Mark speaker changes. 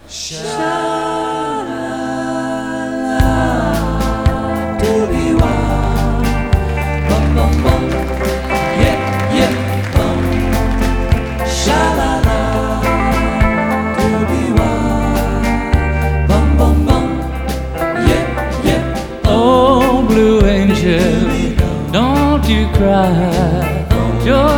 Speaker 1: Sha-la-la, doo-dee-wah, bum bum bum, yeah yeah bum. Sha-la-la, doo-dee-wah, bum bum bum, yeah yeah.
Speaker 2: Oh, blue angel, don't you cry. You're